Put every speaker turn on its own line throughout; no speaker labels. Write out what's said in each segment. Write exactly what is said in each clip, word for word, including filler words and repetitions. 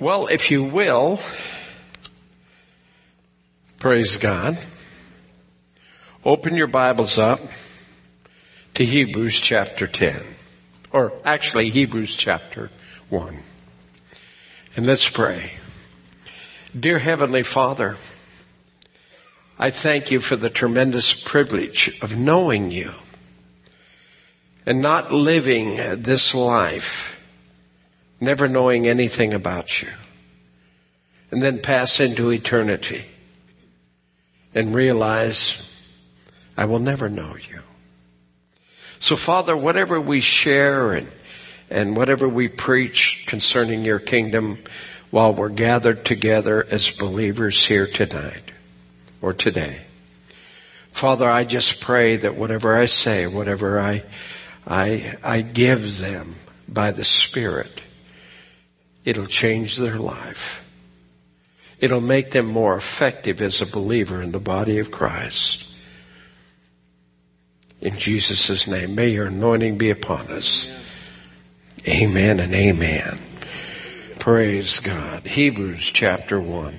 Well, if you will, praise God, open your Bibles up to Hebrews chapter ten. Or actually, Hebrews chapter one. And let's pray. Dear Heavenly Father, I thank you for the tremendous privilege of knowing you and not living this life never knowing anything about you, and then pass into eternity and realize I will never know you. So, Father, whatever we share and, and whatever we preach concerning your kingdom while we're gathered together as believers here tonight or today, Father, I just pray that whatever I say, whatever I, I, I give them by the Spirit, it'll change their life. It'll make them more effective as a believer in the body of Christ. In Jesus' name, may your anointing be upon us. Amen and amen. Praise God. Hebrews chapter one.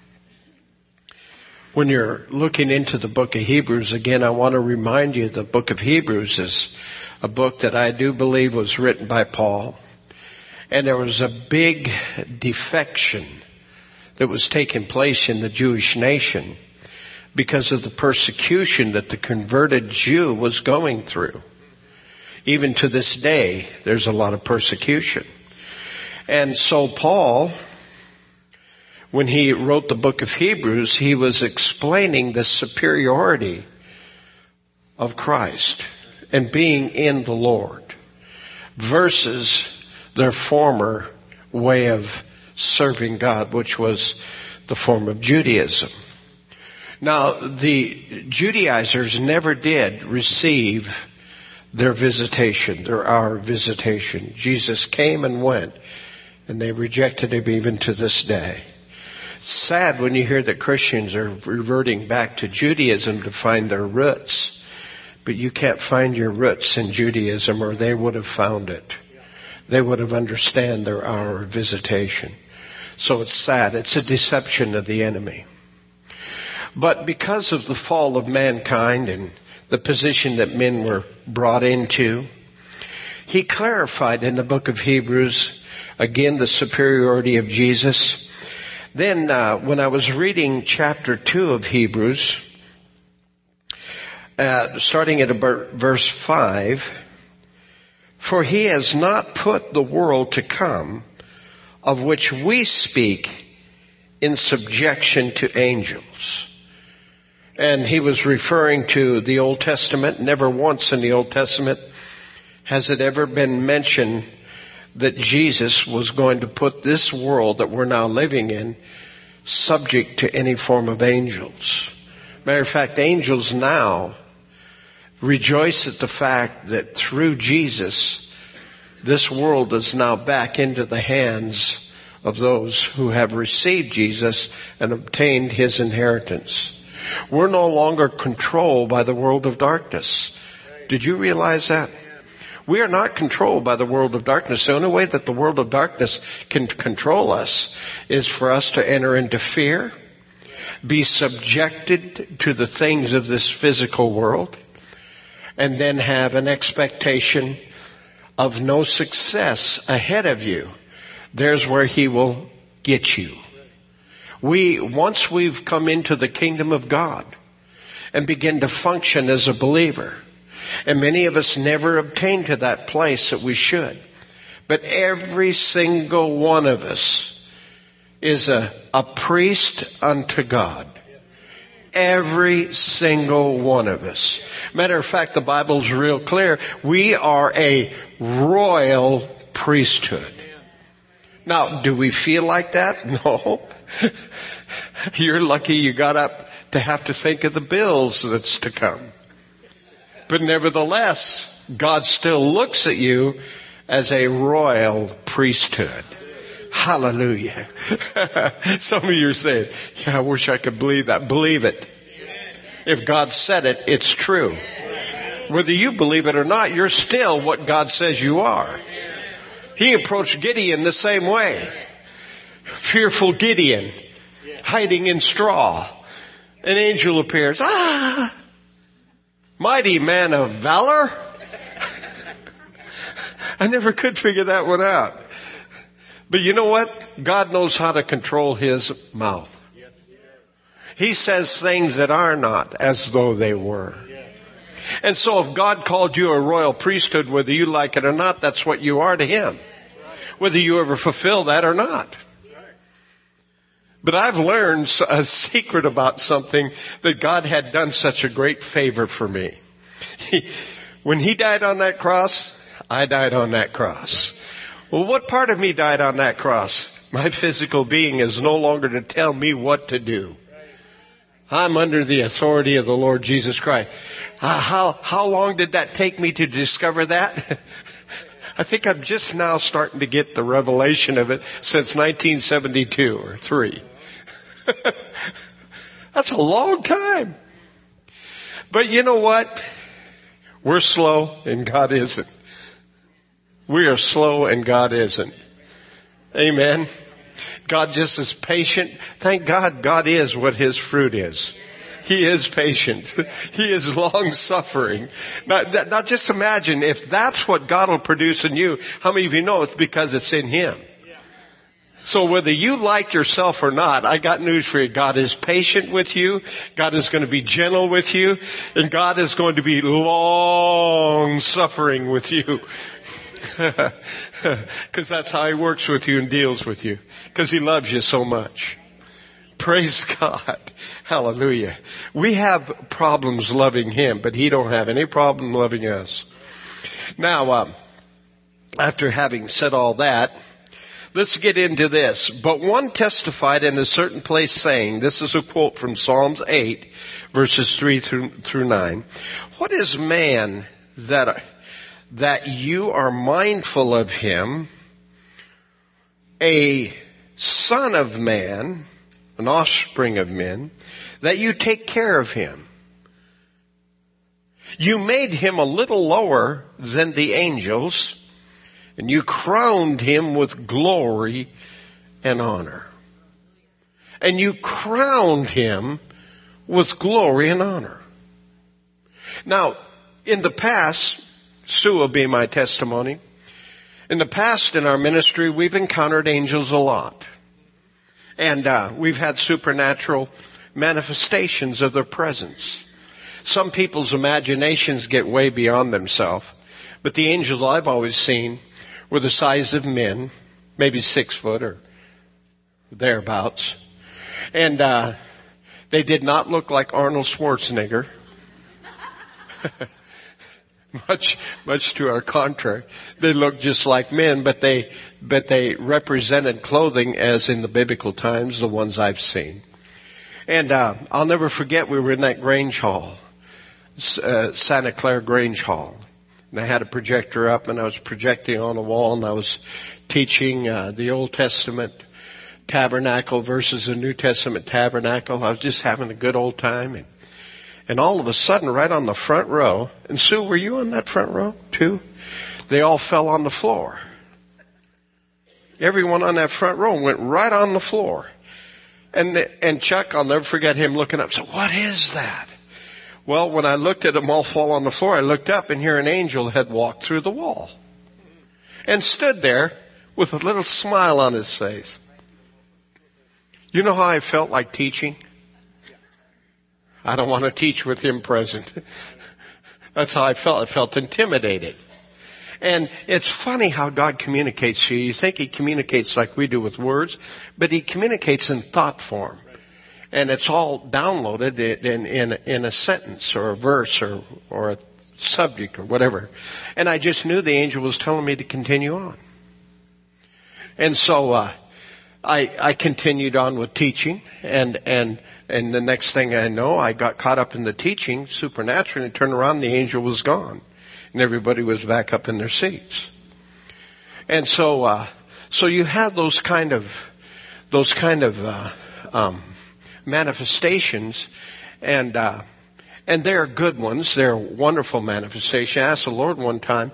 When you're looking into the book of Hebrews, again, I want to remind you the book of Hebrews is a book that I do believe was written by Paul. And there was a big defection that was taking place in the Jewish nation because of the persecution that the converted Jew was going through. Even to this day, there's a lot of persecution. And so Paul, when he wrote the book of Hebrews, he was explaining the superiority of Christ and being in the Lord versus their former way of serving God, which was the form of Judaism. Now, the Judaizers never did receive their visitation, their hour of visitation. Jesus came and went, and they rejected him even to this day. It's sad when you hear that Christians are reverting back to Judaism to find their roots, but you can't find your roots in Judaism, or they would have found it. They would have understood their hour of visitation. So it's sad. It's a deception of the enemy. But because of the fall of mankind and the position that men were brought into, he clarified in the book of Hebrews, again, the superiority of Jesus. Then uh, when I was reading chapter two of Hebrews, uh, starting at about verse five, for he has not put the world to come, of which we speak, in subjection to angels. And he was referring to the Old Testament. Never once in the Old Testament has it ever been mentioned that Jesus was going to put this world that we're now living in subject to any form of angels. Matter of fact, angels now rejoice at the fact that through Jesus, this world is now back into the hands of those who have received Jesus and obtained his inheritance. We're no longer controlled by the world of darkness. Did you realize that? We are not controlled by the world of darkness. The only way that the world of darkness can control us is for us to enter into fear, be subjected to the things of this physical world, and then have an expectation of no success ahead of you. There's where he will get you. We, once we've come into the kingdom of God and begin to function as a believer, and many of us never obtain to that place that we should, but every single one of us is a, a priest unto God. Every single one of us. Matter of fact, the Bible's real clear. We are a royal priesthood. Now, do we feel like that? No. You're lucky you got up to have to think of the bills that's to come. But nevertheless, God still looks at you as a royal priesthood. Hallelujah. Some of you are saying, yeah, I wish I could believe that. Believe it. If God said it, it's true. Whether you believe it or not, you're still what God says you are. He approached Gideon the same way. fearful Gideon hiding in straw. An angel appears. Ah! Mighty man of valor. I never could figure that one out. But you know what? God knows how to control His mouth. He says things that are not as though they were. And so if God called you a royal priesthood, whether you like it or not, that's what you are to Him. Whether you ever fulfill that or not. But I've learned a secret about something, that God had done such a great favor for me. He, when He died on that cross, I died on that cross. Well, what part of me died on that cross? My physical being is no longer to tell me what to do. I'm under the authority of the Lord Jesus Christ. Uh, how, how long did that take me to discover that? I think I'm just now starting to get the revelation of it since nineteen seventy-two or three. That's a long time. But you know what? We're slow and God isn't. We are slow and God isn't. Amen. God just is patient. Thank God God is what His fruit is. He is patient. He is long-suffering. Now, now just imagine if that's what God will produce in you. How many of you know it's because it's in Him? So whether you like yourself or not, I got news for you. God is patient with you. God is going to be gentle with you. And God is going to be long-suffering with you. Because that's how He works with you and deals with you. Because He loves you so much. Praise God. Hallelujah. We have problems loving Him, but He don't have any problem loving us. Now, um, after having said all that, let's get into this. But one testified in a certain place saying, this is a quote from Psalms eight, verses three through, through nine. What is man that, that you are mindful of him, a son of man, an offspring of men, that you take care of him? You made him a little lower than the angels, and you crowned him with glory and honor. And you crowned him with glory and honor. Now, in the past, Sue will be my testimony. In the past in our ministry, we've encountered angels a lot. And uh, we've had supernatural manifestations of their presence. Some people's imaginations get way beyond themselves. But the angels I've always seen were the size of men, maybe six foot or thereabouts. And uh, they did not look like Arnold Schwarzenegger. much, much to our contrary. They looked just like men, but they, but they represented clothing as in the biblical times, the ones I've seen. And uh, I'll never forget, we were in that Grange Hall, uh, Santa Clara Grange Hall. And I had a projector up, and I was projecting on a wall, and I was teaching uh, the Old Testament tabernacle versus the New Testament tabernacle. I was just having a good old time. And, and all of a sudden, right on the front row, and Sue, were you on that front row too? They all fell on the floor. Everyone on that front row went right on the floor. And and Chuck, I'll never forget him looking up. So what is that? Well, when I looked at them all fall on the floor, I looked up, and here an angel had walked through the wall and stood there with a little smile on his face. You know how I felt like teaching? I don't want to teach with him present. That's how I felt. I felt intimidated. And it's funny how God communicates to you. You think He communicates like we do with words, but He communicates in thought form. And it's all downloaded in, in, in a sentence or a verse or, or a subject or whatever. And I just knew the angel was telling me to continue on. And so uh, I, I continued on with teaching. And, and, and the next thing I know, I got caught up in the teaching supernaturally, and turned around, the angel was gone. And everybody was back up in their seats. And so, uh, so you have those kind of, those kind of, uh, um, manifestations, and, uh, and they're good ones. They're wonderful manifestations. I asked the Lord one time,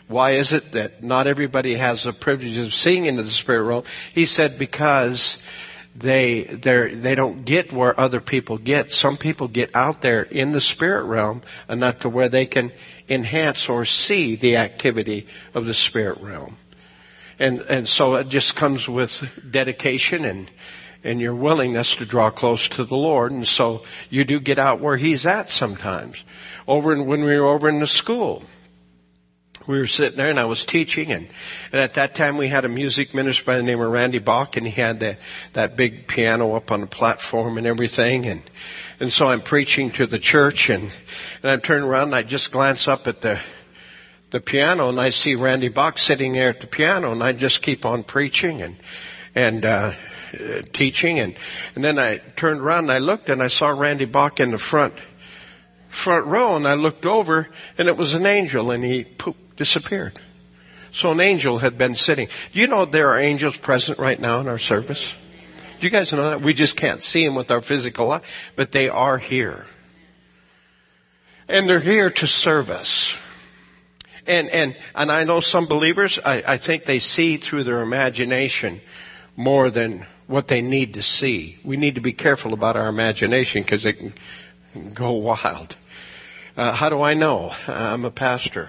Why is it that not everybody has the privilege of seeing into the spirit realm? He said because they they they don't get where other people get. Some people get out there in the spirit realm enough to where they can enhance or see the activity of the spirit realm. And and so it just comes with dedication and and your willingness to draw close to the Lord. And so you do get out where He's at sometimes. Over in, when we were over in the school, we were sitting there and I was teaching, and, and at that time we had a music minister by the name of Randy Bach, and he had the, that big piano up on the platform and everything, and and so I'm preaching to the church, and, and I turn around and I just glance up at the the piano, and I see Randy Bach sitting there at the piano, and I just keep on preaching and and uh, teaching, and and then I turned around and I looked and I saw Randy Bach in the front front row, and I looked over and it was an angel, and he poof, disappeared. So an angel had been sitting. Do you know there are angels present right now in our service? Do you guys know that? We just can't see them with our physical eye, but they are here. And they're here to serve us. And and and I know some believers, I, I think they see through their imagination more than what they need to see. We need to be careful about our imagination because it can go wild. Uh, how do I know? I'm a pastor.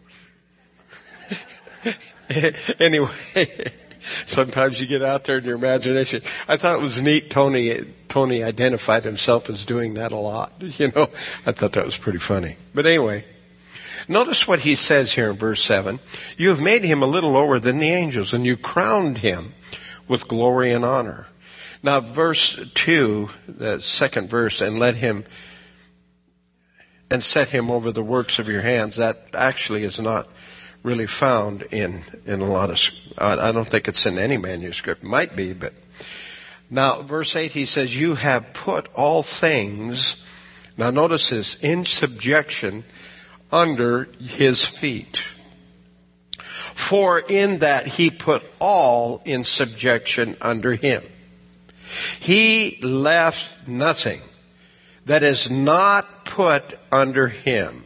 Anyway, sometimes you get out there in your imagination. I thought it was neat. Tony Tony identified himself as doing that a lot. You know, I thought that was pretty funny. But anyway, notice what he says here in verse seven. You have made him a little lower than the angels, and you crowned him with glory and honor. Now, verse two, the second verse, and let him and set him over the works of your hands. That actually is not really found in, in a lot of, I don't think it's in any manuscript. It might be, but. Now, verse eight, he says, you have put all things, now notice this, in subjection under his feet. For in that he put all in subjection under him. He left nothing that is not put under him.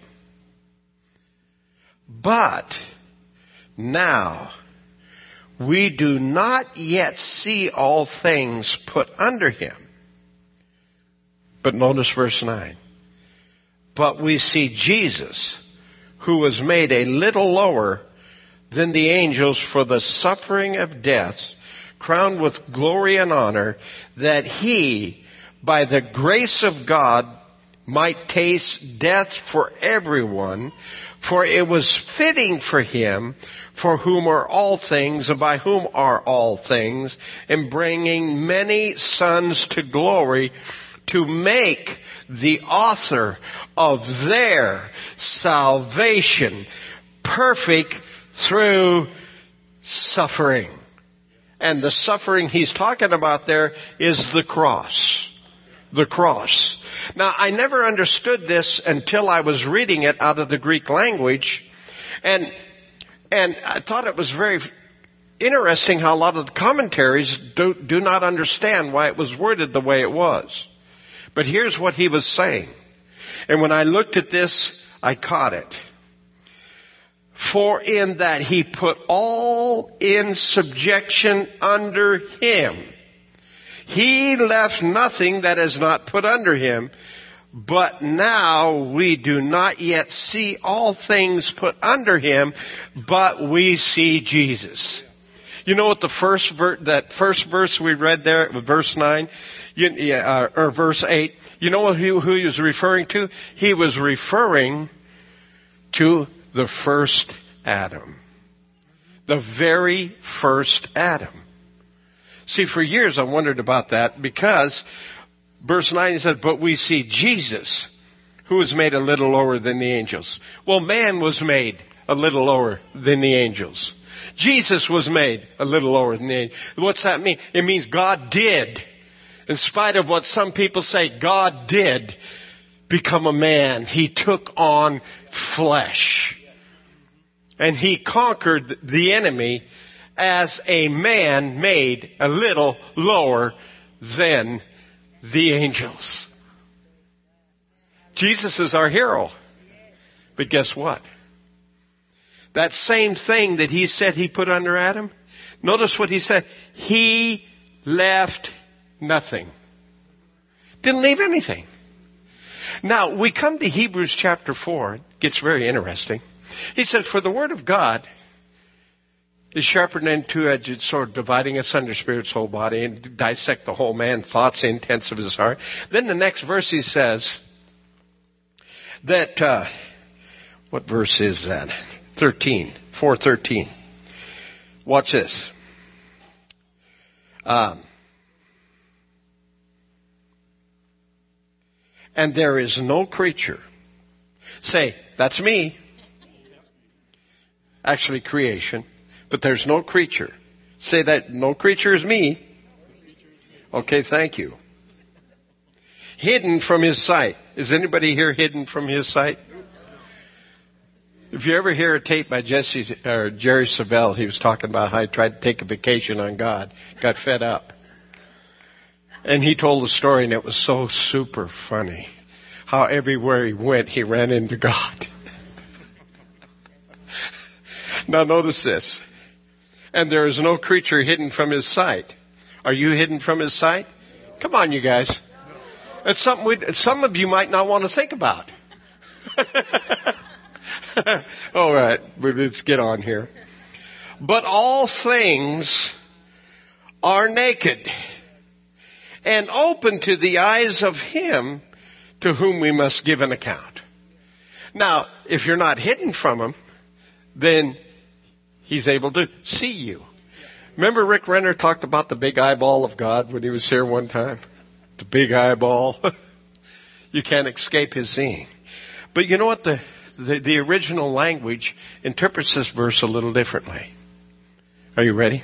But now we do not yet see all things put under him. But notice verse nine. But we see Jesus, who was made a little lower than the angels for the suffering of death, crowned with glory and honor, that he, by the grace of God, might taste death for everyone, for it was fitting for him, for whom are all things, and by whom are all things, and bringing many sons to glory, to make the author of their salvation perfect through suffering. And the suffering he's talking about there is the cross. The cross. Now, I never understood this until I was reading it out of the Greek language. And and I thought it was very interesting how a lot of the commentaries do, do not understand why it was worded the way it was. But here's what he was saying. And when I looked at this, I caught it. For in that he put all in subjection under him. He left nothing that is not put under him. But now we do not yet see all things put under him, but we see Jesus. You know what the first ver- that first verse we read there, verse nine, you, uh, or verse eight, you know who, who he was referring to? He was referring to the first Adam. The very first Adam. See, for years I wondered about that because verse nine, he said, but we see Jesus, who was made a little lower than the angels. Well, man was made a little lower than the angels. Jesus was made a little lower than the angels. What's that mean? It means God did, in spite of what some people say, God did become a man. He took on flesh. And he conquered the enemy as a man made a little lower than the angels. Jesus is our hero. But guess what? that same thing that he said he put under Adam, notice what he said. He left nothing. Didn't leave anything. Now, we come to Hebrews chapter four. It gets very interesting. He said, for the word of God is sharper than a two-edged sword, dividing asunder spirit, soul, body, and dissect the whole man, thoughts, intents of his heart. Then the next verse he says that, uh, what verse is that? thirteen, four thirteen. Watch this. Um, and there is no creature. Say, that's me. Actually, creation. But there's no creature. Say that, no creature is me. Okay, thank you. Hidden from his sight. Is anybody here hidden from his sight? If you ever hear a tape by Jesse or Jerry Savelle, he was talking about how he tried to take a vacation on God, got fed up. And he told a story, and it was so super funny. How everywhere he went, he ran into God. Now notice this. And there is no creature hidden from his sight. Are you hidden from his sight? Come on, you guys. It's something we, some of you might not want to think about. All right, let's get on here. But all things are naked and open to the eyes of him to whom we must give an account. Now, if you're not hidden from him, then he's able to see you. Remember Rick Renner talked about the big eyeball of God when he was here one time? The big eyeball. You can't escape his seeing. But you know what? The, the, the original language interprets this verse a little differently. Are you ready?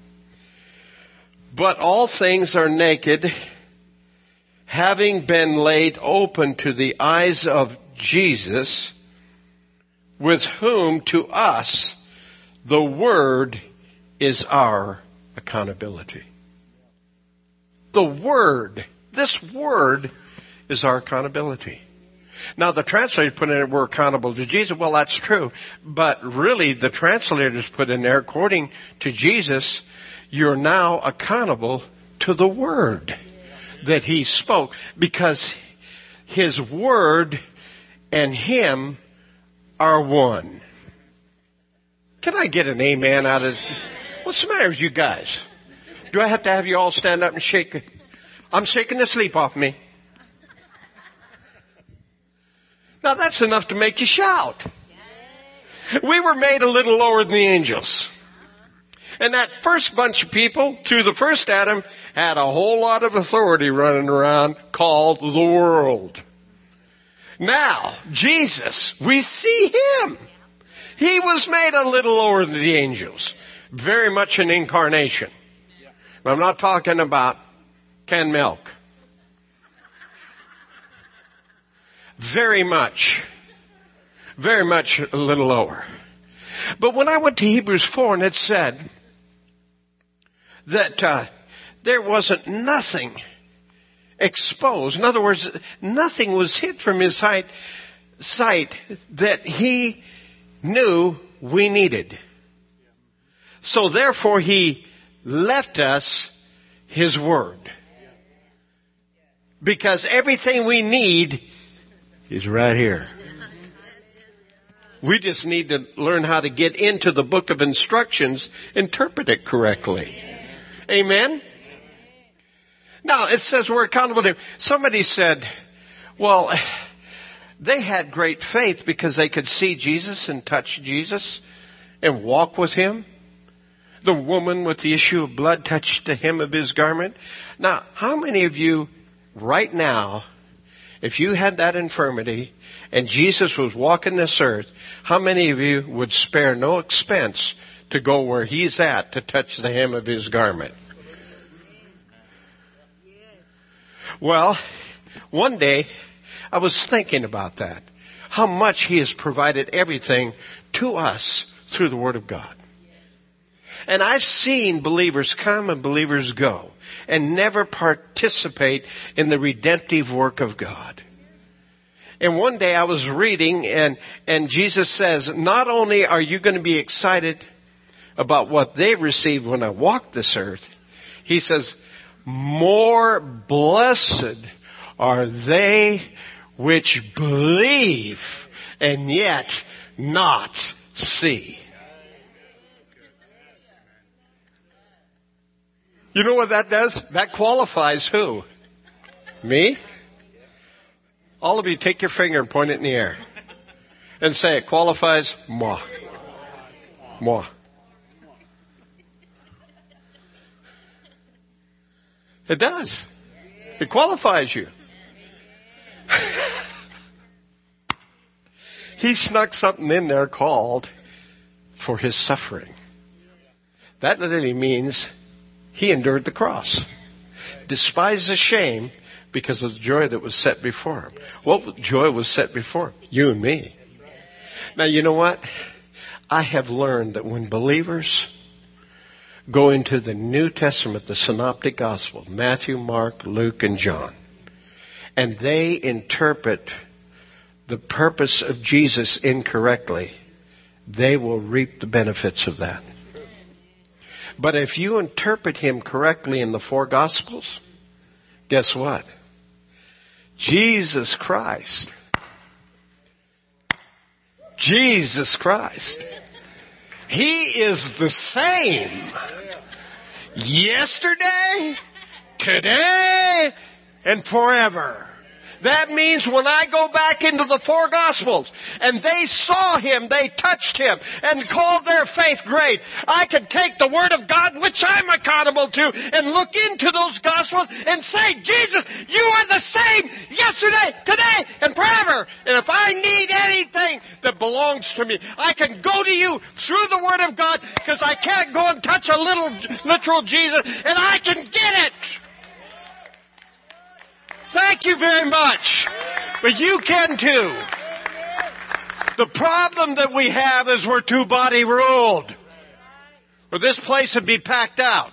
But all things are naked, having been laid open to the eyes of Jesus, with whom to us the Word is our accountability. The Word, this Word is our accountability. Now the translators put in it, we're accountable to Jesus. Well, that's true. But really the translators put in there, according to Jesus, you're now accountable to the Word that He spoke. Because His Word and Him are one. Can I get an amen out of it? What's the matter with you guys? Do I have to have you all stand up and shake? I'm shaking the sleep off me. Now that's enough to make you shout. We were made a little lower than the angels. And that first bunch of people, through the first Adam, had a whole lot of authority running around called the world. Now, Jesus, we see Him. He was made a little lower than the angels. Very much an incarnation. But I'm not talking about canned milk. Very much. Very much a little lower. But when I went to Hebrews four and it said that uh, there wasn't nothing exposed. In other words, nothing was hid from His sight, sight that He knew we needed. So therefore He left us His Word. Because everything we need is right here. We just need to learn how to get into the book of instructions, interpret it correctly. Amen? Now, it says we're accountable to Him. Somebody said, well, they had great faith because they could see Jesus and touch Jesus and walk with Him. The woman with the issue of blood touched the hem of His garment. Now, how many of you right now, if you had that infirmity and Jesus was walking this earth, how many of you would spare no expense to go where He's at to touch the hem of His garment? Well, one day I was thinking about that. How much He has provided everything to us through the Word of God. And I've seen believers come and believers go and never participate in the redemptive work of God. And one day I was reading, and, and Jesus says, not only are you going to be excited about what they received when I walked this earth, he says, more blessed are they which believe and yet not see. You know what that does? That qualifies who? Me? All of you take your finger and point it in the air. And say it qualifies moi. Moi. It does. It qualifies you. He snuck something in there called for his suffering. That literally means he endured the cross. Despised the shame because of the joy that was set before him. What joy was set before him? You and me. Now, you know what? I have learned that when believers go into the New Testament, the Synoptic Gospels, Matthew, Mark, Luke, and John, and they interpret the purpose of Jesus incorrectly, they will reap the benefits of that. But if you interpret him correctly in the four Gospels, guess what? Jesus Christ. Jesus Christ. He is the same yesterday, today, and forever. That means when I go back into the four Gospels and they saw him, they touched him, and called their faith great, I can take the Word of God, which I'm accountable to, and look into those Gospels and say, Jesus, you are the same yesterday, today, and forever. And if I need anything that belongs to me, I can go to you through the Word of God, because I can't go and touch a little literal Jesus, and I can get it. Thank you very much. But you can too. The problem that we have is we're too body ruled. Or this place would be packed out.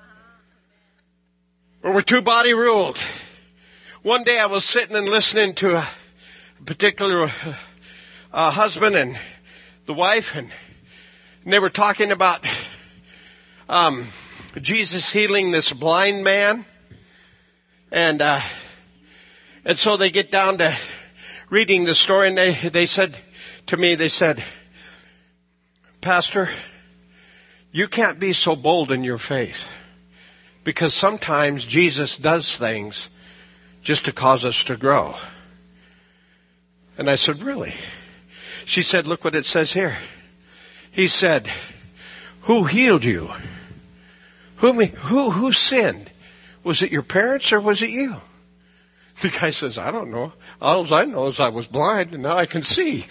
Or we're too body ruled. One day I was sitting and listening to a particular uh, husband and the wife, and, and they were talking about um, Jesus healing this blind man. And uh, and so they get down to reading the story, and they they said to me, they said, Pastor, you can't be so bold in your faith, because sometimes Jesus does things just to cause us to grow. And I said, really? She said, look what it says here. He said, who healed you? Who, who, who sinned? Was it your parents or was it you? The guy says, I don't know. All I know is I was blind and now I can see.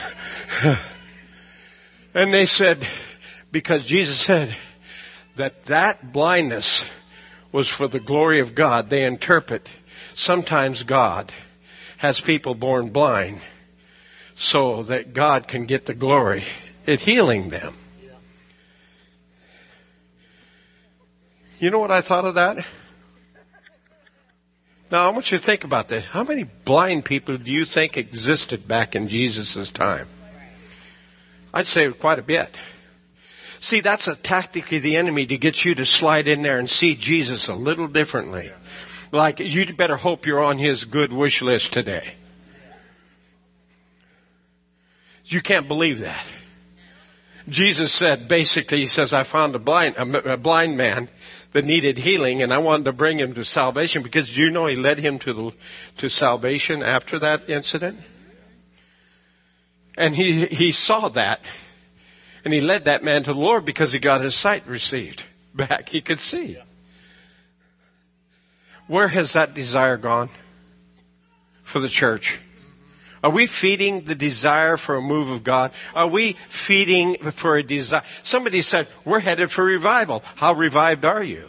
And they said, because Jesus said that that blindness was for the glory of God, they interpret sometimes God has people born blind so that God can get the glory at healing them. You know what I thought of that? Now, I want you to think about that. How many blind people do you think existed back in Jesus' time? I'd say quite a bit. See, that's a tactic of the enemy to get you to slide in there and see Jesus a little differently. Like, you'd better hope you're on his good wish list today. You can't believe that. Jesus said, basically, he says, I found a blind, a blind man that needed healing, and I wanted to bring him to salvation, because do you know he led him to the, to salvation after that incident? And he, he saw that, and he led that man to the Lord because he got his sight received back. He could see. Where has that desire gone for the church? Are we feeding the desire for a move of God? Are we feeding for a desire? Somebody said, we're headed for revival. How revived are you?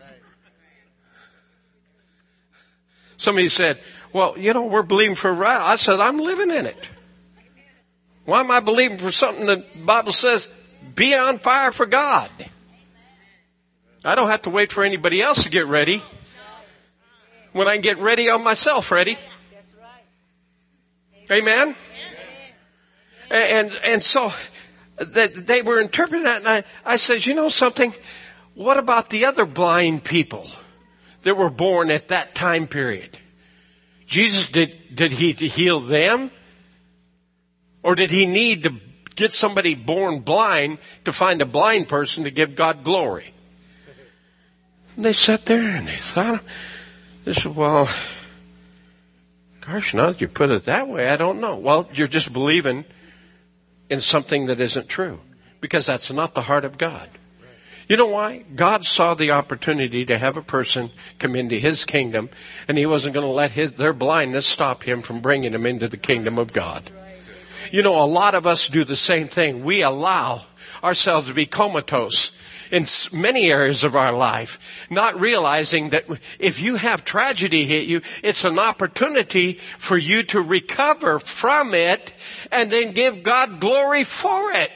Somebody said, well, you know, we're believing for revival. I said, I'm living in it. Why am I believing for something that the Bible says, be on fire for God? I don't have to wait for anybody else to get ready when I can get ready on myself ready. Amen? And and so they were interpreting that, and I, I says, you know something? What about the other blind people that were born at that time period? Jesus, did, did he heal them? Or did he need to get somebody born blind to find a blind person to give God glory? And they sat there and they thought, they said, well, gosh, now that you put it that way, I don't know. Well, you're just believing in something that isn't true, because that's not the heart of God. You know why? God saw the opportunity to have a person come into His kingdom, and He wasn't going to let his, their blindness stop Him from bringing them into the kingdom of God. You know, a lot of us do the same thing. We allow ourselves to be comatose in many areas of our life, not realizing that if you have tragedy hit you, it's an opportunity for you to recover from it and then give God glory for it.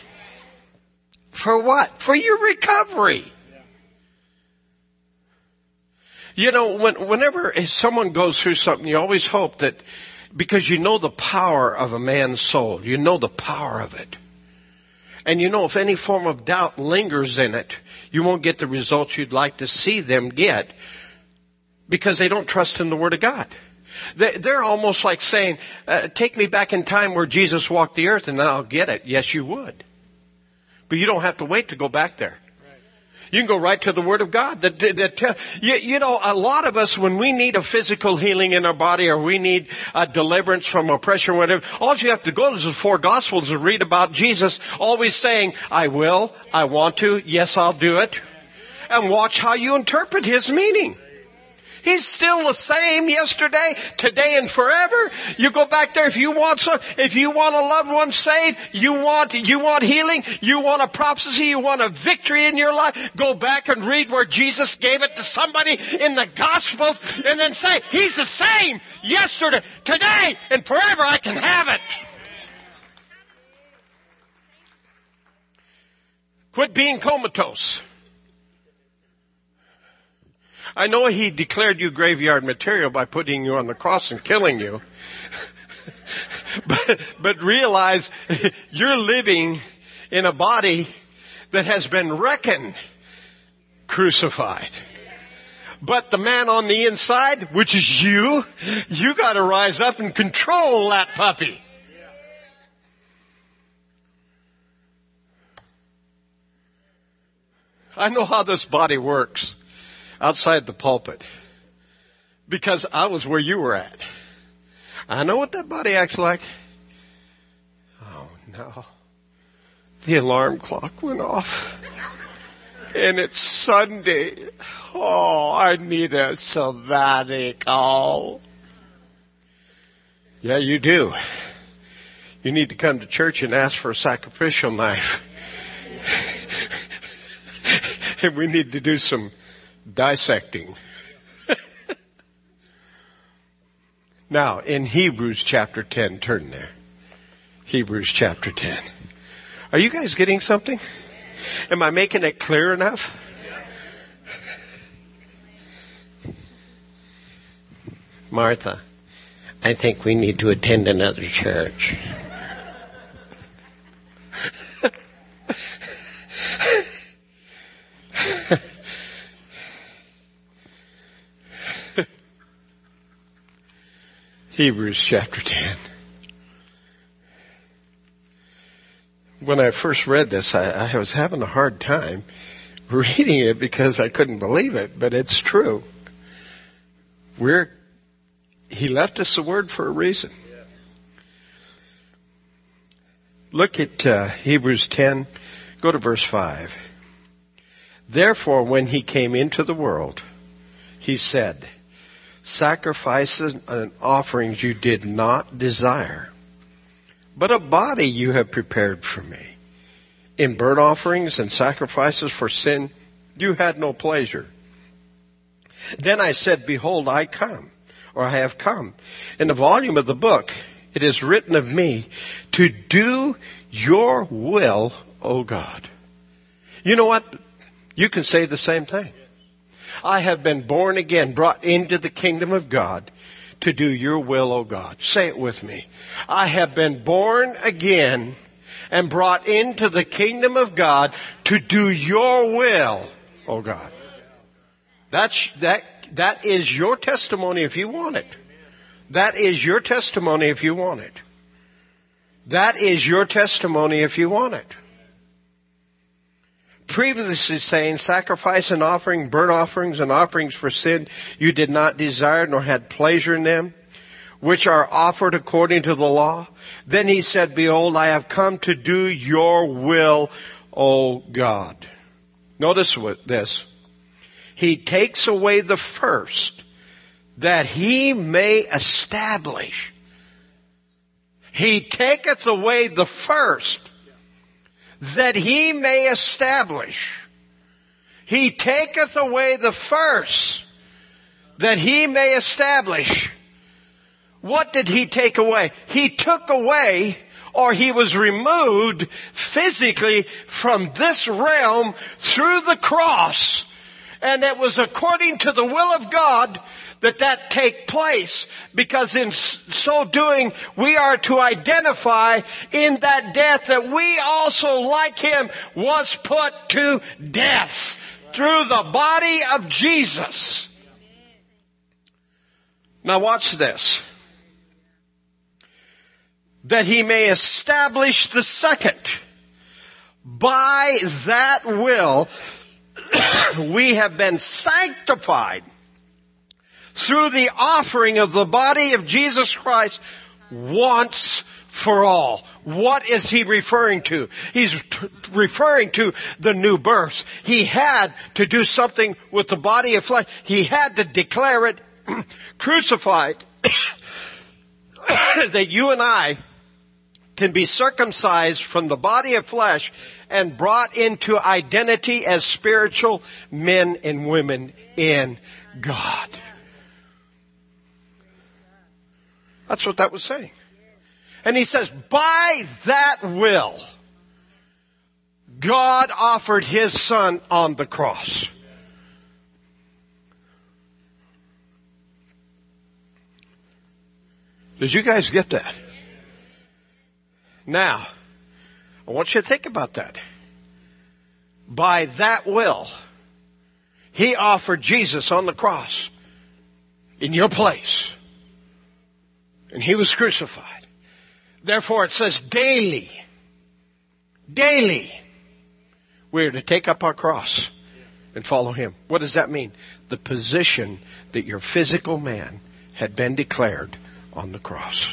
For what? For your recovery. You know, when, whenever someone goes through something, you always hope that, because you know the power of a man's soul. You know the power of it. And you know if any form of doubt lingers in it, you won't get the results you'd like to see them get, because they don't trust in the Word of God. They're almost like saying, uh, take me back in time where Jesus walked the earth and then I'll get it. Yes, you would. But you don't have to wait to go back there. You can go right to the Word of God. That, that, that, you, you know, a lot of us, when we need a physical healing in our body, or we need a deliverance from oppression or whatever, all you have to go to the four Gospels and read about Jesus always saying, I will, I want to, yes, I'll do it. And watch how you interpret His meaning. He's still the same yesterday, today, and forever. You go back there if you want some, if you want a loved one saved, you want you want healing, you want a prophecy, you want a victory in your life. Go back and read where Jesus gave it to somebody in the Gospels, and then say, He's the same yesterday, today, and forever. I can have it. Quit being comatose. I know He declared you graveyard material by putting you on the cross and killing you. but, but realize you're living in a body that has been reckoned crucified. But the man on the inside, which is you, you got to rise up and control that puppy. I know how this body works. Outside the pulpit, because I was where you were at. I know what that body acts like. Oh no. The alarm clock went off. And it's Sunday. Oh, I need a sabbatical. Yeah, you do. You need to come to church and ask for a sacrificial knife. And we need to do some dissecting. Now, in Hebrews chapter ten, turn there. Hebrews chapter ten. Are you guys getting something? Am I making it clear enough? Martha, I think we need to attend another church. Hebrews chapter ten. When I first read this, I, I was having a hard time reading it because I couldn't believe it, but it's true. We're, He left us the Word for a reason. Look at uh, Hebrews ten, go to verse five. Therefore, when He came into the world, He said, sacrifices and offerings you did not desire, but a body you have prepared for me. In burnt offerings and sacrifices for sin you had no pleasure. Then I said, behold, I come, or I have come. In the volume of the book it is written of me to do your will, O God. You know what? You can say the same thing. I have been born again, brought into the kingdom of God to do your will, O God. Say it with me. I have been born again and brought into the kingdom of God to do your will, O God. That's, that, that is your testimony if you want it. That is your testimony if you want it. That is your testimony if you want it. Previously saying, sacrifice and offering, burnt offerings and offerings for sin, you did not desire nor had pleasure in them, which are offered according to the law. Then he said, behold, I have come to do your will, O God. Notice what this. He takes away the first, that he may establish. He taketh away the first, that he may establish. He taketh away the first, that he may establish. What did he take away? He took away, or he was removed physically from this realm through the cross. And it was according to the will of God that that take place, because in so doing we are to identify in that death that we also, like him, was put to death through the body of Jesus. Now watch this. That he may establish the second. By that will we have been sanctified through the offering of the body of Jesus Christ once for all. What is he referring to? He's t- referring to the new birth. He had to do something with the body of flesh. He had to declare it crucified that you and I can be circumcised from the body of flesh and brought into identity as spiritual men and women in God. That's what that was saying. And he says, by that will, God offered his son on the cross. Did you guys get that? Now, I want you to think about that. By that will, he offered Jesus on the cross in your place. And he was crucified. Therefore it says daily, daily, we're to take up our cross and follow him. What does that mean? The position that your physical man had been declared on the cross.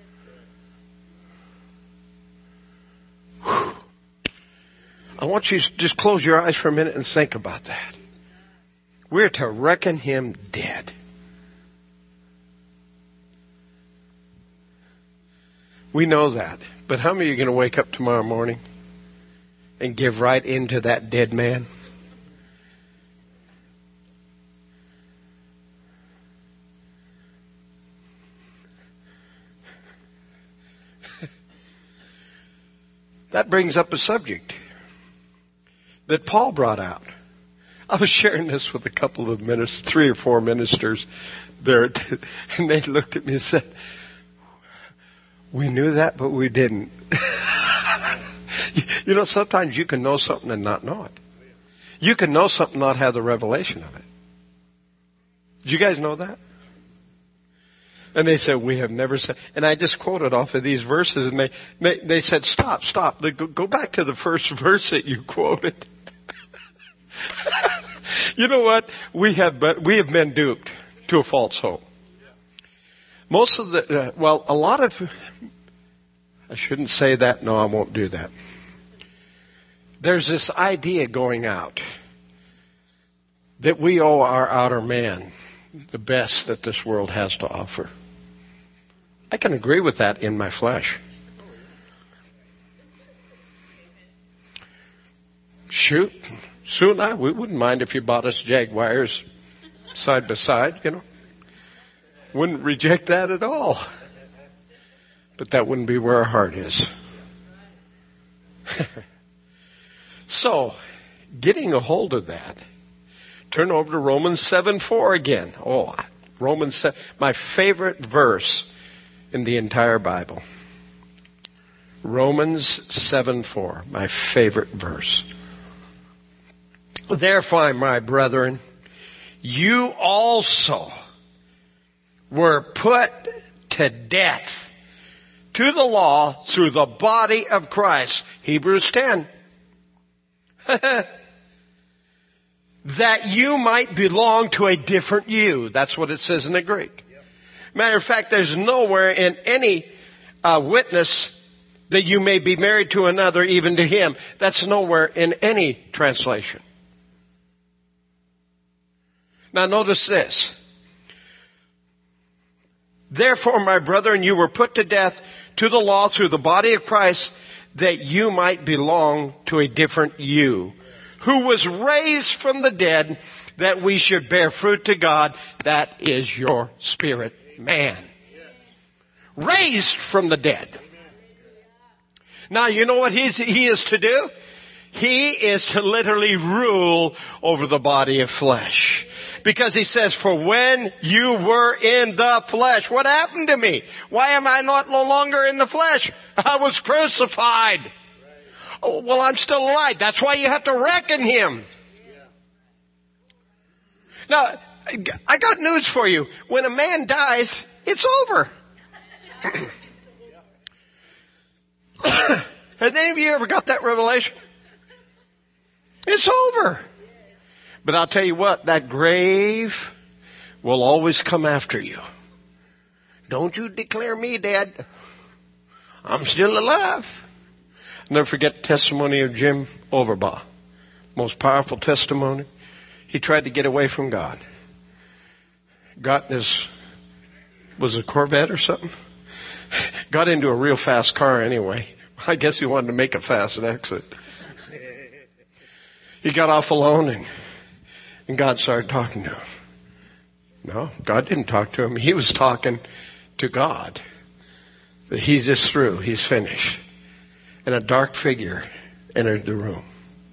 Whew. I want you to just close your eyes for a minute and think about that. We're to reckon him dead. We know that. But how many of you are going to wake up tomorrow morning and give right into that dead man? That brings up a subject that Paul brought out. I was sharing this with a couple of ministers, three or four ministers there, and they looked at me and said, we knew that, but we didn't. You know, sometimes you can know something and not know it. You can know something and not have the revelation of it. Did you guys know that? And they said, we have never said, and I just quoted off of these verses, and they, they, they said, stop, stop. They go, go back to the first verse that you quoted. You know what? We have, but we have been duped to a false hope. Most of the, uh, well, a lot of, I shouldn't say that. No, I won't do that. There's this idea going out that we owe our outer man the best that this world has to offer. I can agree with that in my flesh. Shoot, Sue and I, we wouldn't mind if you bought us Jaguars side by side, you know. Wouldn't reject that at all. But that wouldn't be where our heart is. So, getting a hold of that, turn over to Romans seven four again. Oh, Romans, my favorite verse in the entire Bible. Romans seven four, my favorite verse. Therefore, my brethren, you also were put to death to the law through the body of Christ. Hebrews ten. That you might belong to a different you. That's what it says in the Greek. Matter of fact, there's nowhere in any uh, witness that you may be married to another, even to him. That's nowhere in any translation. Now notice this. Therefore, my brethren, you were put to death to the law through the body of Christ, that you might belong to a different you, who was raised from the dead, that we should bear fruit to God. That is your spirit man. Raised from the dead. Now, you know what he's, he is to do? He is to literally rule over the body of flesh. Because he says, for when you were in the flesh, what happened to me? Why am I not no longer in the flesh? I was crucified. Oh, well, I'm still alive. That's why you have to reckon him. Now, I got news for you. When a man dies, it's over. Has any of you ever got that revelation? It's over. But I'll tell you what, that grave will always come after you. Don't you declare me dead. I'm still alive. I'll never forget the testimony of Jim Overbaugh. Most powerful testimony. He tried to get away from God. Got in his, was it a Corvette or something? Got into a real fast car anyway. I guess he wanted to make a fast exit. He got off alone and, and God started talking to him. No, God didn't talk to him. He was talking to God. That he's just through. He's finished. And a dark figure entered the room.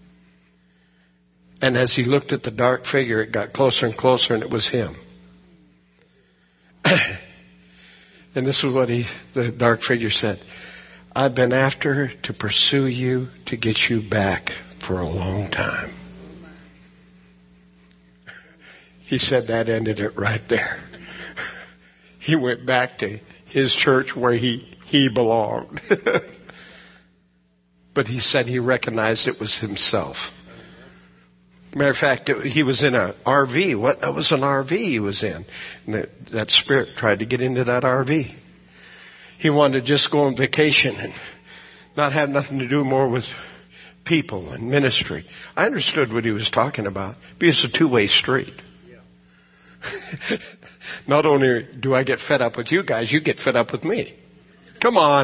And as he looked at the dark figure, it got closer and closer, and it was him. And this is what he, the dark figure said. I've been after to pursue you, to get you back for a long time. He said that ended it right there. He went back to his church where he, he belonged. But he said he recognized it was himself. Matter of fact, it, he was in an R V. What? That was an R V he was in. And that, that spirit tried to get into that R V. He wanted to just go on vacation and not have nothing to do more with people and ministry. I understood what he was talking about. But it's a two-way street. Yeah. Not only do I get fed up with you guys, you get fed up with me. Come on.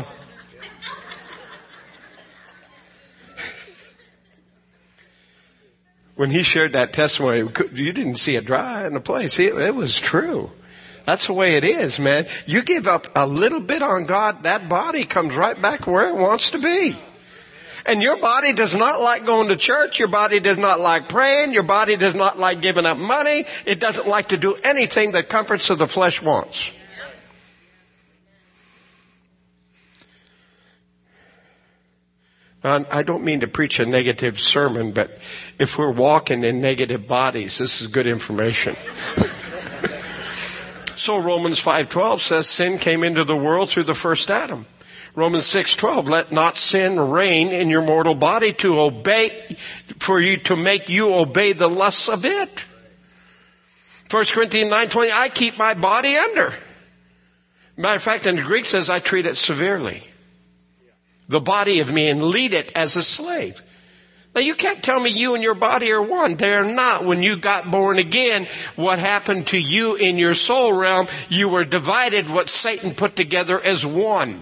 When he shared that testimony, you didn't see it dry in the place. It was true. That's the way it is, man. You give up a little bit on God, that body comes right back where it wants to be. And your body does not like going to church. Your body does not like praying. Your body does not like giving up money. It doesn't like to do anything that comforts of the flesh wants. Now, I don't mean to preach a negative sermon, but if we're walking in negative bodies, this is good information. So Romans five twelve says sin came into the world through the first Adam. Romans six twelve, let not sin reign in your mortal body to obey, for you to make you obey the lusts of it. First Corinthians nine twenty, I keep my body under. Matter of fact, in the Greek says I treat it severely. The body of me and lead it as a slave. Now you can't tell me you and your body are one. They're not. When you got born again, what happened to you in your soul realm, you were divided, what Satan put together as one.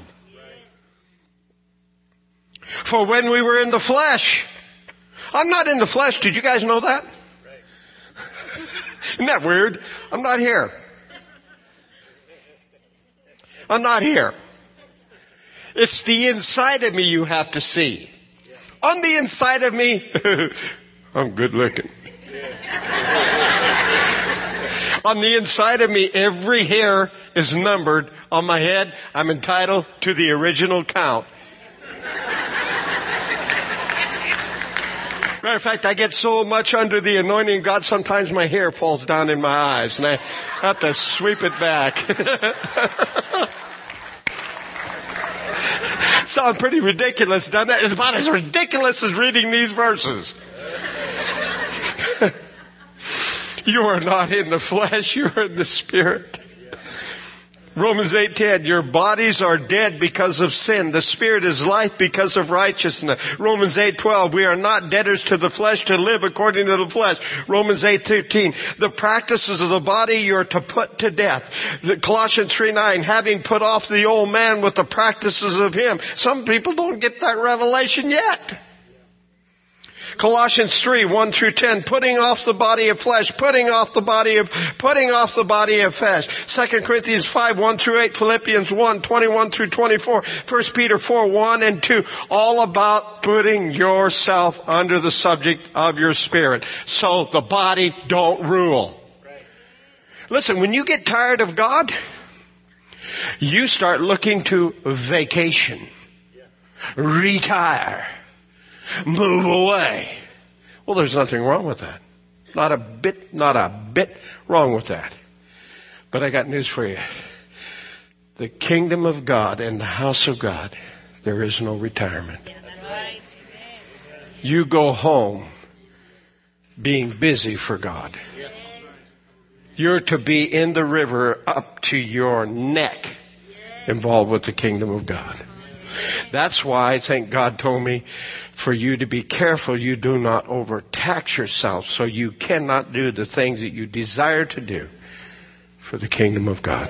For when we were in the flesh, I'm not in the flesh. Did you guys know that? Isn't that weird? I'm not here. I'm not here. It's the inside of me you have to see. On the inside of me, I'm good looking. On the inside of me, every hair is numbered on my head. I'm entitled to the original count. Matter of fact, I get so much under the anointing of God, sometimes my hair falls down in my eyes, and I have to sweep it back. Sounds pretty ridiculous, doesn't it? It's about as ridiculous as reading these verses. You are not in the flesh, you are in the Spirit. Romans eight ten, your bodies are dead because of sin. The Spirit is life because of righteousness. Romans eight twelve, we are not debtors to the flesh to live according to the flesh. Romans eight thirteen, the practices of the body you are to put to death. The Colossians three nine, having put off the old man with the practices of him. Some people don't get that revelation yet. Colossians three, one through ten, putting off the body of flesh, putting off the body of, putting off the body of flesh. Second Corinthians five, one through eight, Philippians one, twenty-one through twenty-four, First Peter four, one and two, all about putting yourself under the subject of your spirit. So the body don't rule. Listen, when you get tired of God, you start looking to vacation, retire, move away. Well, there's nothing wrong with that. Not a bit, not a bit wrong with that. But I got news for you. The kingdom of God and the house of God, there is no retirement. You go home being busy for God. You're to be in the river up to your neck involved with the kingdom of God. That's why I think God told me for you to be careful you do not overtax yourself, so you cannot do the things that you desire to do for the kingdom of God.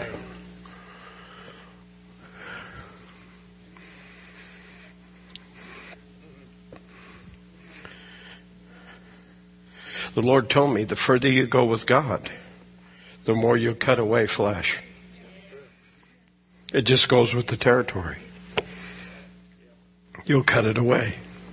The Lord told me the further you go with God, the more you cut away flesh. It just goes with the territory. You'll cut it away.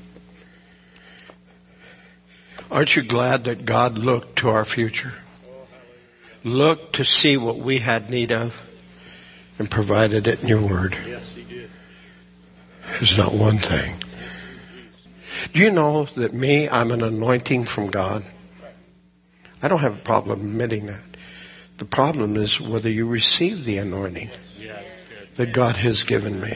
Aren't you glad that God looked to our future? Looked to see what we had need of and provided it in your word.
Yes, He did.
There's not one thing. Do you know that me, I'm an anointing from God? I don't have a problem admitting that. The problem is whether you receive the anointing that God has given me.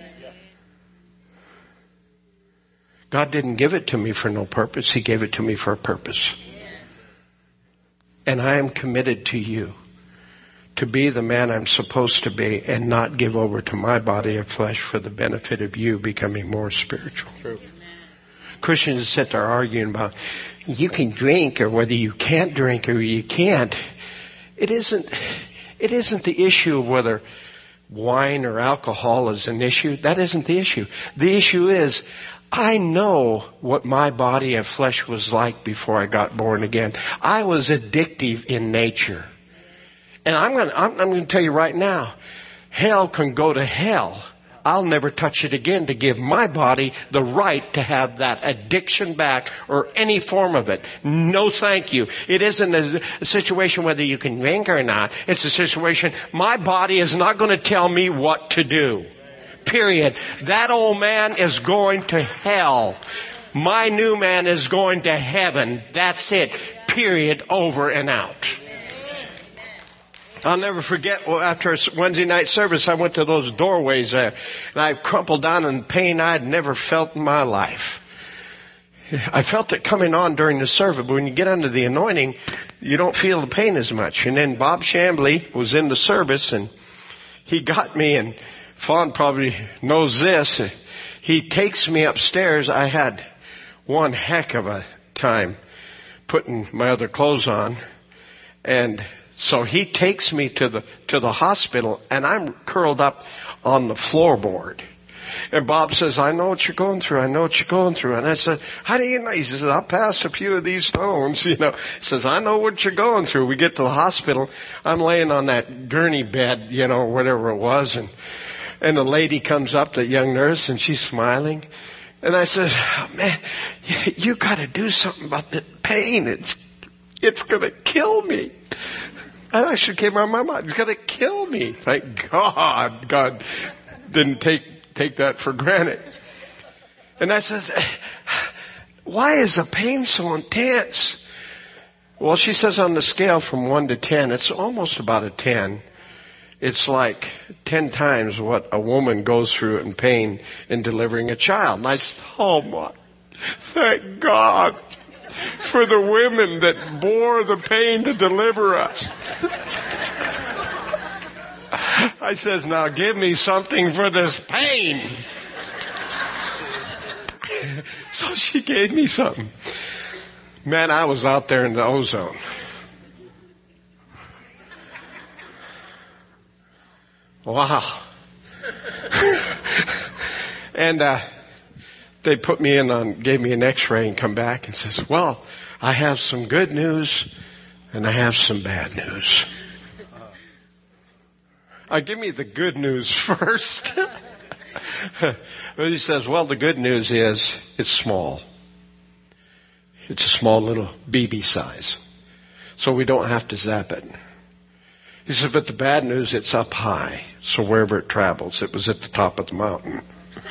God didn't give it to me for no purpose. He gave it to me for a purpose. And I am committed to you to be the man I'm supposed to be and not give over to my body of flesh for the benefit of you becoming more spiritual.
True.
Christians sit there arguing about you can drink or whether you can't drink or you can't. It isn't, it isn't the issue of whether wine or alcohol is an issue. That isn't the issue. The issue is I know what my body of flesh was like before I got born again. I was addictive in nature. And I'm going to, I'm, I'm going to tell you right now, hell can go to hell. I'll never touch it again to give my body the right to have that addiction back or any form of it. No thank you. It isn't a, a situation whether you can drink or not. It's a situation, my body is not going to tell me what to do. Period. That old man is going to hell. My new man is going to heaven. That's it. Period. Over and out. I'll never forget, well, after a Wednesday night service, I went to those doorways there, and I crumpled down in pain I'd never felt in my life. I felt it coming on during the service, but when you get under the anointing, you don't feel the pain as much. And then Bob Chambly was in the service, and he got me, and Fawn probably knows this. He takes me upstairs. I had one heck of a time putting my other clothes on, and so he takes me to the to the hospital, and I'm curled up on the floorboard. And Bob says, I know what you're going through. I know what you're going through. And I said, how do you know? He says, I passed a few of these stones. You know, he says, I know what you're going through. We get to the hospital. I'm laying on that gurney bed, you know, whatever it was. And, and the lady comes up, the young nurse, and she's smiling. And I said, oh, man, you, you got to do something about the pain. It's, it's going to kill me. That actually came out of my mind. He's going to kill me. Thank God. God didn't take, take that for granted. And I says, why is the pain so intense? Well, she says on the scale from one to ten, it's almost about a ten. It's like ten times what a woman goes through in pain in delivering a child. And I said, oh my, thank God for the women that bore the pain to deliver us. I says, now give me something for this pain. So she gave me something. Man, I was out there in the ozone. Wow. And uh, they put me in on, gave me an x-ray and come back and says, well, I have some good news and I have some bad news. Uh, give me the good news first. But he says, well, the good news is it's small. It's a small little B B size. So we don't have to zap it. He said, but the bad news, it's up high. So wherever it travels, it was at the top of the mountain.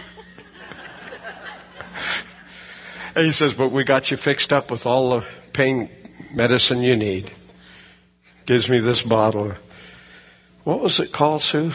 And he says, but we got you fixed up with all the pain medicine you need. Gives me this bottle. What was it called, Sue?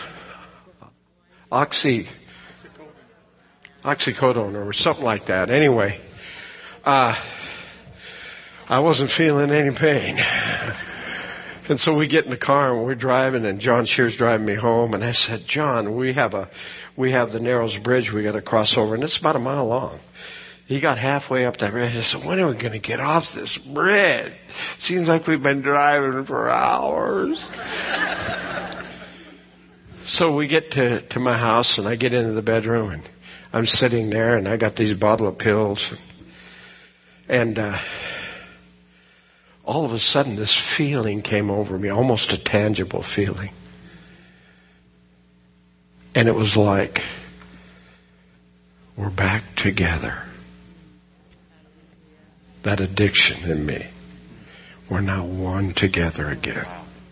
Oxy. Oxycodone or something like that. Anyway, uh, I wasn't feeling any pain. And so we get in the car and we're driving, and John Shear's driving me home. And I said, John, we have a, we have the Narrows Bridge we got to cross over, and it's about a mile long. He got halfway up that bridge. I said, when are we going to get off this bridge? Seems like we've been driving for hours. So we get to, to my house, and I get into the bedroom, and I'm sitting there, and I got these bottle of pills. And uh, all of a sudden, this feeling came over me, almost a tangible feeling. And it was like, we're back together. That addiction in me. We're now one together again.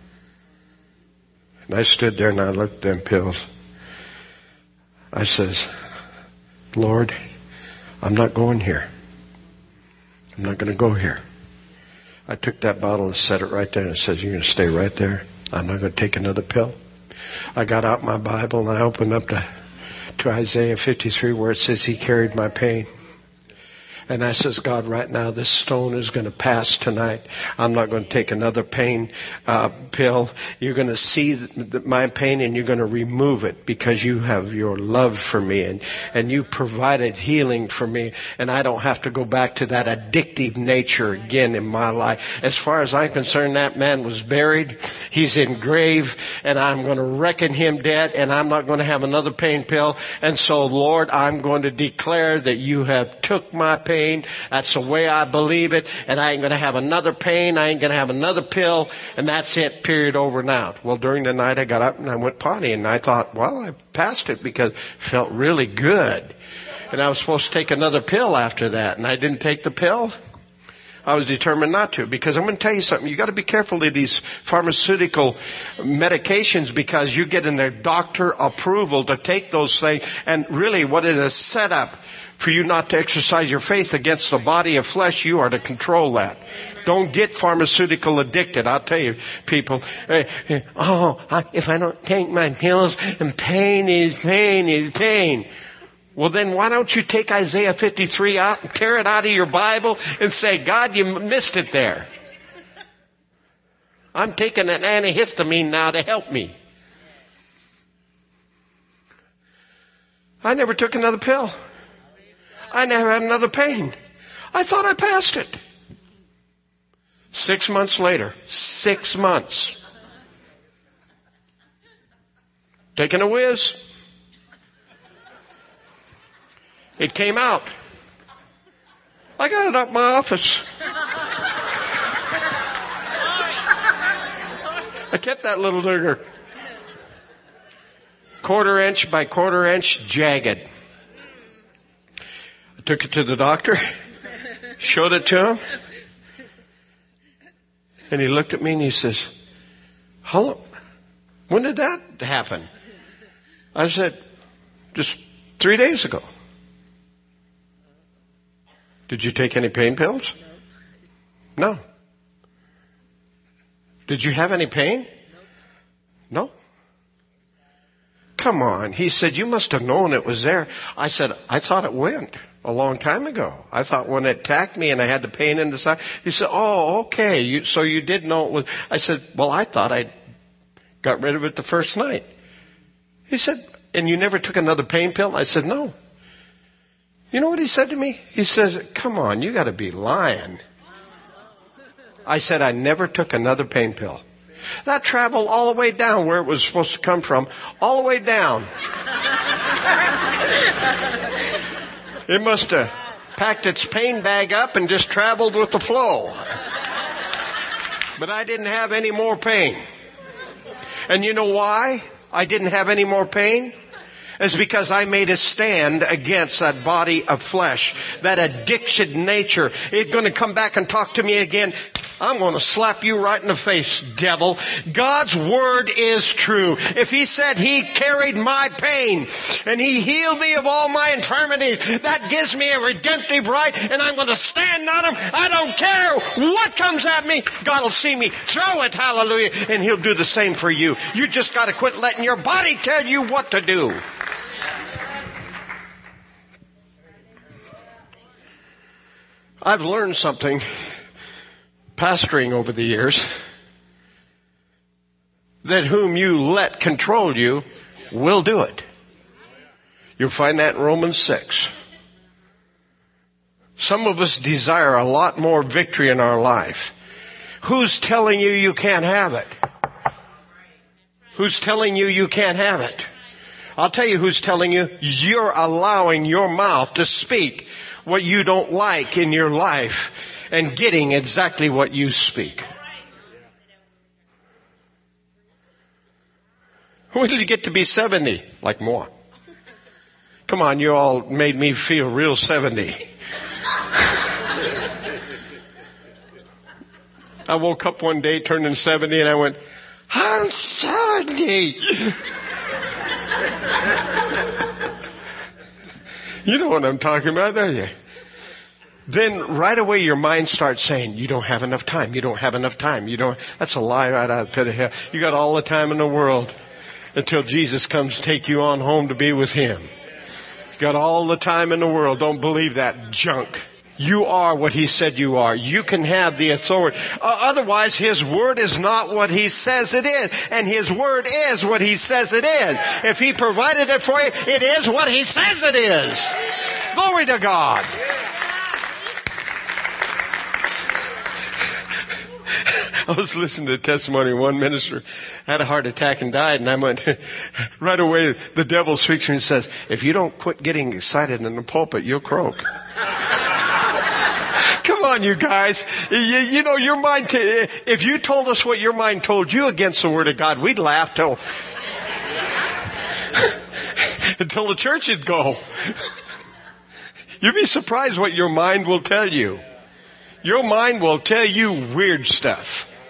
And I stood there and I looked at them pills. I says, Lord, I'm not going here. I'm not going to go here. I took that bottle and set it right there, and it says, you're going to stay right there. I'm not going to take another pill. I got out my Bible and I opened up to, to Isaiah fifty-three, where it says he carried my pain. And I says, God, right now, this stone is going to pass tonight. I'm not going to take another pain uh, pill. You're going to see th- th- my pain, and you're going to remove it because you have your love for me, and, and you provided healing for me, and I don't have to go back to that addictive nature again in my life. As far as I'm concerned, that man was buried. He's in grave, and I'm going to reckon him dead, and I'm not going to have another pain pill. And so, Lord, I'm going to declare that you have took my pain. That's the way I believe it. And I ain't going to have another pain. I ain't going to have another pill. And that's it, period, over and out. Well, during the night I got up and I went potty. And I thought, well, I passed it because it felt really good. And I was supposed to take another pill after that. And I didn't take the pill. I was determined not to, because I'm going to tell you something. You got to be careful of these pharmaceutical medications, because you get in their doctor approval to take those things. And really what it is set up for you not to exercise your faith against the body of flesh. You are to control that. Don't get pharmaceutical addicted. I'll tell you, people, eh, eh, oh, I, if I don't take my pills, and pain is pain is pain. Well, then why don't you take Isaiah fifty-three out and tear it out of your Bible and say, God, you missed it there. I'm taking an antihistamine now to help me. I never took another pill. I never had another pain. I thought I passed it. Six months later, six months. Taking a whiz. It came out. I got it up in my office. I kept that little digger. Quarter inch by quarter inch, jagged. I took it to the doctor, showed it to him, and he looked at me and he says, how long? When did that happen? I said, just three days ago. Did you take any pain pills? No. Did you have any pain? No. Come on. He said, you must have known it was there. I said, I thought it went a long time ago. I thought when it attacked me and I had the pain in the side. He said, oh, okay. You, so you did know it was. I said, well, I thought I got rid of it the first night. He said, and you never took another pain pill? I said, no. You know what he said to me? He says, come on, you got to be lying. I said, I never took another pain pill. That traveled all the way down where it was supposed to come from, all the way down. It must have packed its pain bag up and just traveled with the flow. But I didn't have any more pain. And you know why I didn't have any more pain? It's because I made a stand against that body of flesh, that addiction nature. It's going to come back and talk to me again. I'm going to slap you right in the face, devil. God's word is true. If he said he carried my pain and he healed me of all my infirmities, that gives me a redemptive right, and I'm going to stand on him. I don't care what comes at me. God will see me. Throw it, hallelujah, and he'll do the same for you. You just got to quit letting your body tell you what to do. I've learned something pastoring over the years, that whom you let control you will do it. You'll find that in Romans six. Some of us desire a lot more victory in our life. Who's telling you you can't have it? Who's telling you you can't have it? I'll tell you who's telling you. You're allowing your mouth to speak what you don't like in your life and getting exactly what you speak. When did you get to be seventy? Like more. Come on, you all made me feel real seventy. I woke up one day turning seventy and I went, I'm seventy. You know what I'm talking about, don't you? Then right away your mind starts saying, you don't have enough time, you don't have enough time, you don't, that's a lie right out of the pit of hell. You got all the time in the world until Jesus comes to take you on home to be with him. You got all the time in the world. Don't believe that junk. You are what he said you are. You can have the authority. Uh, otherwise, his word is not what he says it is. And his word is what he says it is. If he provided it for you, it is what he says it is. Glory to God. I was listening to a testimony of one minister had a heart attack and died, and I went, right away, the devil speaks to me and says, if you don't quit getting excited in the pulpit, you'll croak. Come on, you guys. You, you know, your mind, t- if you told us what your mind told you against the Word of God, we'd laugh till, until the church would go. You'd be surprised what your mind will tell you. Your mind will tell you weird stuff.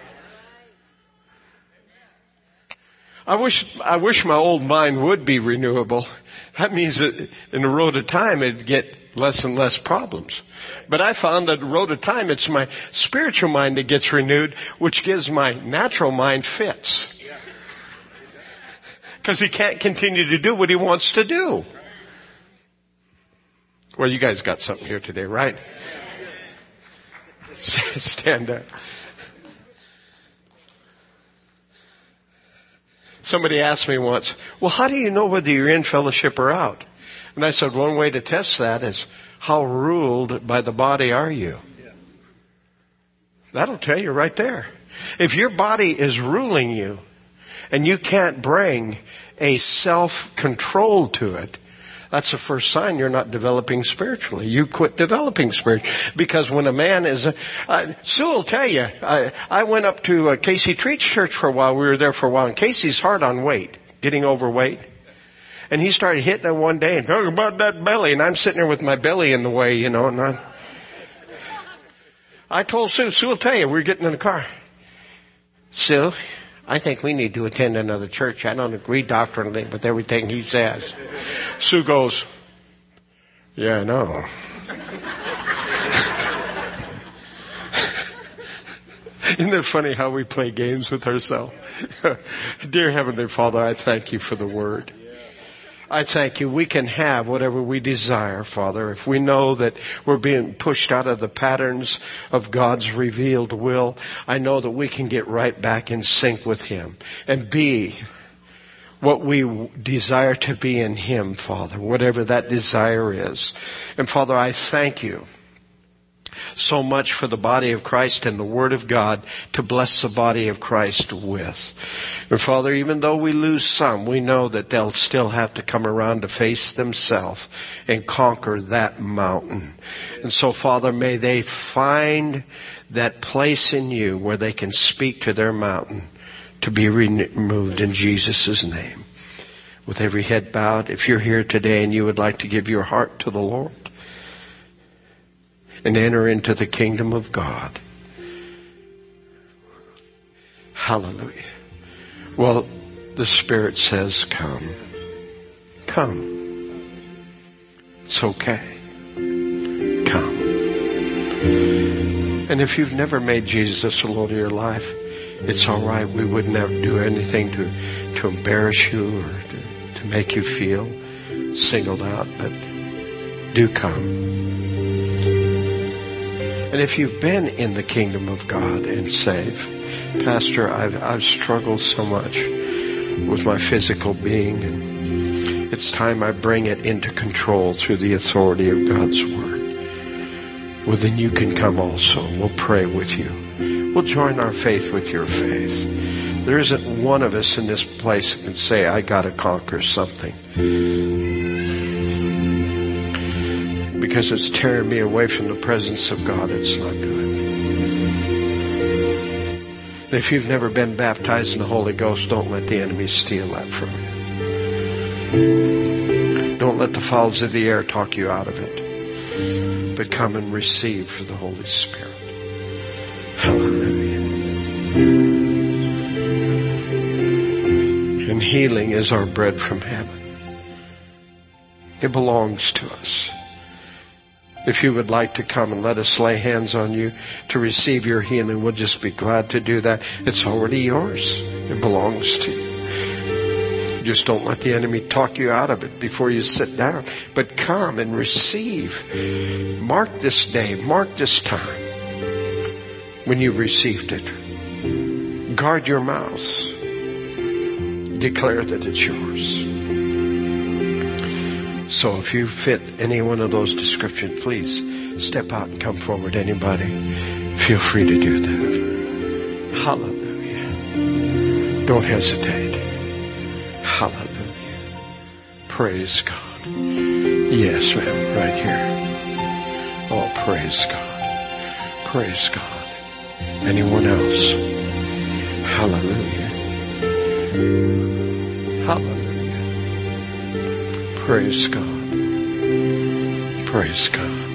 I wish, I wish my old mind would be renewable. That means that in the road of time it'd get less and less problems. But I found that the road of time, it's my spiritual mind that gets renewed, which gives my natural mind fits. Because he can't continue to do what he wants to do. Well, you guys got something here today, right? Stand up. Somebody asked me once, well, how do you know whether you're in fellowship or out? And I said, one way to test that is, how ruled by the body are you? That'll tell you right there. If your body is ruling you and you can't bring a self-control to it, that's the first sign you're not developing spiritually. You quit developing spiritually. Because when a man is... Uh, Sue will tell you, I, I went up to uh, Casey Treat's church for a while. We were there for a while. And Casey's hard on weight, getting overweight. And he started hitting it one day and talking about that belly. And I'm sitting there with my belly in the way, you know. And I, I told Sue, Sue will tell you, we were getting in the car. Sue, I think we need to attend another church. I don't agree doctrinally with everything he says. Sue goes, yeah, I know. Isn't it funny how we play games with ourselves? Dear Heavenly Father, I thank you for the Word. I thank you. We can have whatever we desire, Father, if we know that we're being pushed out of the patterns of God's revealed will. I know that we can get right back in sync with Him and be what we desire to be in Him, Father, whatever that desire is. And Father, I thank you so much for the body of Christ and the Word of God to bless the body of Christ with. And Father, even though we lose some, we know that they'll still have to come around to face themselves and conquer that mountain. And so, Father, may they find that place in you where they can speak to their mountain to be removed in Jesus' name. With every head bowed, if you're here today and you would like to give your heart to the Lord and enter into the kingdom of God. Hallelujah. Well, the Spirit says, come. Come. It's okay. Come. And if you've never made Jesus the Lord of your life, it's all right. We would never do anything to, to embarrass you or to, to make you feel singled out, but do come. And if you've been in the kingdom of God and saved, Pastor, I've, I've struggled so much with my physical being, and it's time I bring it into control through the authority of God's Word. Well, then you can come also. We'll pray with you. We'll join our faith with your faith. There isn't one of us in this place that can say, I got to conquer something, because it's tearing me away from the presence of God. It's not good. And if you've never been baptized in the Holy Ghost, don't let the enemy steal that from you. Don't let the fowls of the air talk you out of it, but come and receive for the Holy Spirit. Hallelujah. And healing is our bread from heaven. It belongs to us. If you would like to come and let us lay hands on you to receive your healing, we'll just be glad to do that. It's already yours. It belongs to you. Just don't let the enemy talk you out of it before you sit down. But come and receive. Mark this day. Mark this time when you've received it. Guard your mouth. Declare that it's yours. So if you fit any one of those descriptions, please step out and come forward. Anybody, feel free to do that. Hallelujah. Don't hesitate. Hallelujah. Praise God. Yes, ma'am, right here. Oh, praise God. Praise God. Anyone else? Hallelujah. Hallelujah. Praise God. Praise God.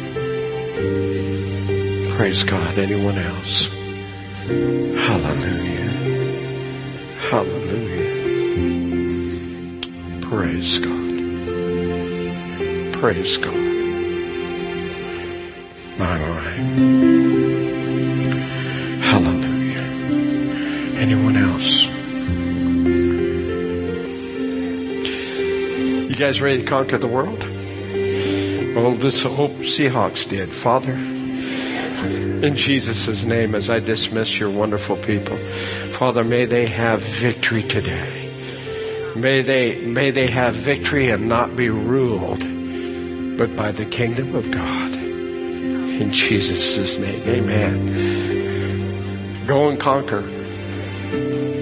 Praise God. Anyone else? Hallelujah. Hallelujah. Praise God. Praise God. My, my. Hallelujah. Anyone else? You guys ready to conquer the world? Well, this Hope Seahawks did. Father, in Jesus' name, as I dismiss your wonderful people, Father, may they have victory today. May they, may they have victory and not be ruled, but by the kingdom of God. In Jesus' name, amen. Go and conquer.